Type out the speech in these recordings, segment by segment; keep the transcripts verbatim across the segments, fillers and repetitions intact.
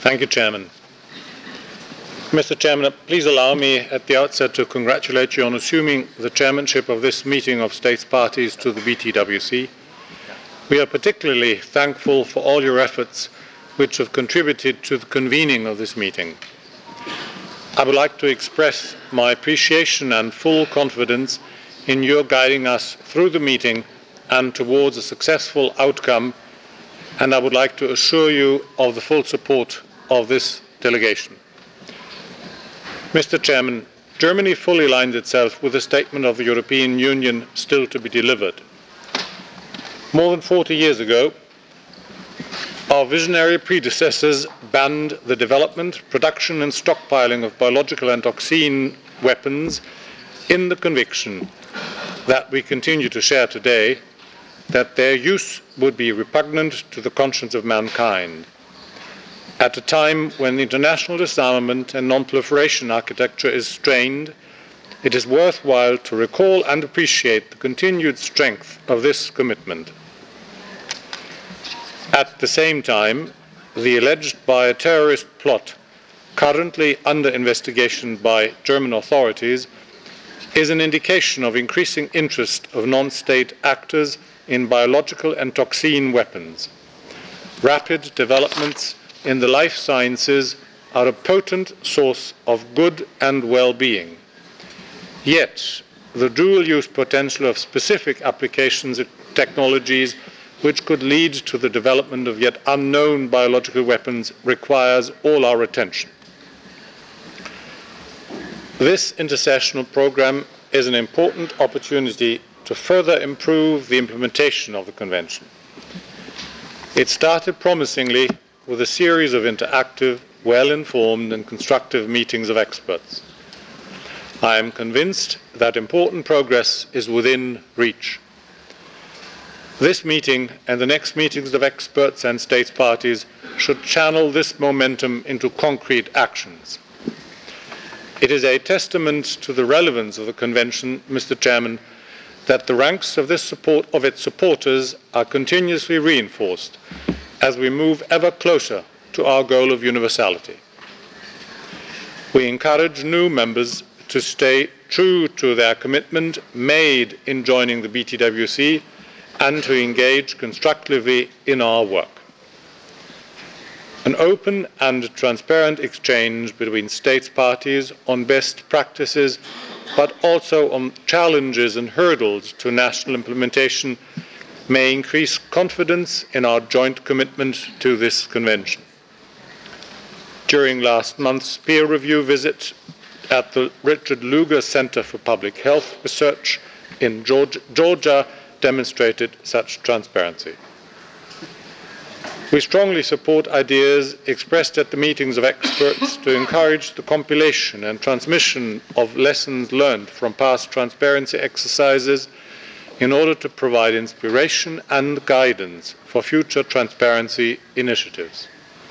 Thank you, Chairman. Mister Chairman, please allow me at the outset to congratulate you on assuming the chairmanship of this meeting of States Parties to the B T W C. We are particularly thankful for all your efforts which have contributed to the convening of this meeting. I would like to express my appreciation and full confidence in your guiding us through the meeting and towards a successful outcome, and I would like to assure you of the full support of this delegation. Mister Chairman, Germany fully aligns itself with the statement of the European Union still to be delivered. More than forty years ago, our visionary predecessors banned the development, production and stockpiling of biological and toxin weapons in the conviction that we continue to share today that their use would be repugnant to the conscience of mankind. At a time when the international disarmament and non-proliferation architecture is strained, it is worthwhile to recall and appreciate the continued strength of this commitment. At the same time, the alleged bioterrorist plot, currently under investigation by German authorities, is an indication of increasing interest of non-state actors in biological and toxin weapons. Rapid developments in the life sciences are a potent source of good and well-being. Yet, the dual-use potential of specific applications and technologies which could lead to the development of yet unknown biological weapons requires all our attention. This intersessional program is an important opportunity to further improve the implementation of the Convention. It started promisingly with a series of interactive, well-informed and constructive meetings of experts. I am convinced that important progress is within reach. This meeting and the next meetings of experts and states parties should channel this momentum into concrete actions. It is a testament to the relevance of the Convention, Mister Chairman, that the ranks of, this support, of its supporters are continuously reinforced as we move ever closer to our goal of universality. We encourage new members to stay true to their commitment made in joining the B T W C and to engage constructively in our work. An open and transparent exchange between states parties on best practices, but also on challenges and hurdles to national implementation, may increase confidence in our joint commitment to this Convention. During last month's peer review visit at the Richard Lugar Center for Public Health Research in Georgia demonstrated such transparency. We strongly support ideas expressed at the meetings of experts to encourage the compilation and transmission of lessons learned from past transparency exercises in order to provide inspiration and guidance for future transparency initiatives.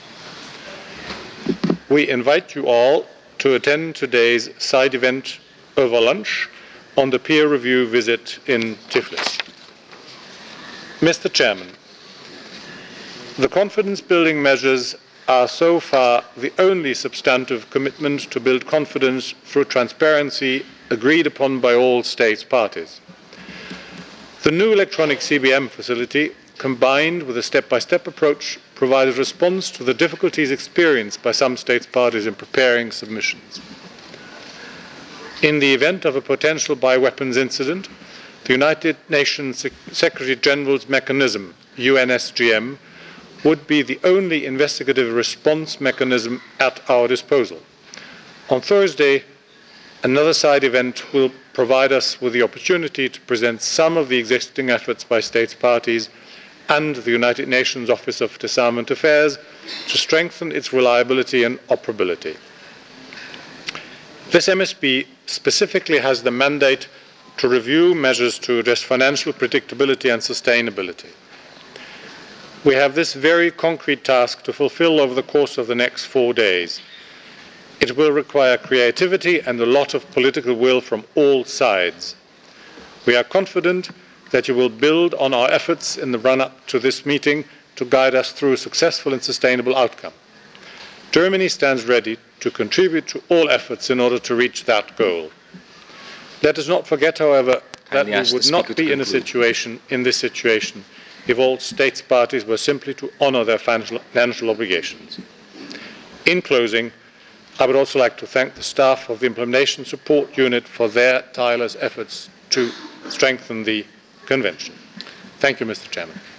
We invite you all to attend today's side event over lunch on the peer review visit in Tiflis. Mister Chairman, the confidence-building measures are so far the only substantive commitment to build confidence through transparency agreed upon by all states parties. The new electronic C B M facility, combined with a step-by-step approach, provides a response to the difficulties experienced by some states parties in preparing submissions. In the event of a potential bioweapons incident, the United Nations Secretary General's mechanism, U N S G M, would be the only investigative response mechanism at our disposal. On Thursday, another side event will provide us with the opportunity to present some of the existing efforts by states parties and the United Nations Office of Disarmament Affairs to strengthen its reliability and operability. This M S P specifically has the mandate to review measures to address financial predictability and sustainability. We have this very concrete task to fulfill over the course of the next four days. It will require creativity and a lot of political will from all sides. We are confident that you will build on our efforts in the run-up to this meeting to guide us through a successful and sustainable outcome. Germany stands ready to contribute to all efforts in order to reach that goal. Let us not forget, however, that we would not be in a situation, in this situation, if all states parties were simply to honour their financial obligations. In closing, I would also like to thank the staff of the Implementation Support Unit for their tireless efforts to strengthen the Convention. Thank you, Mister Chairman.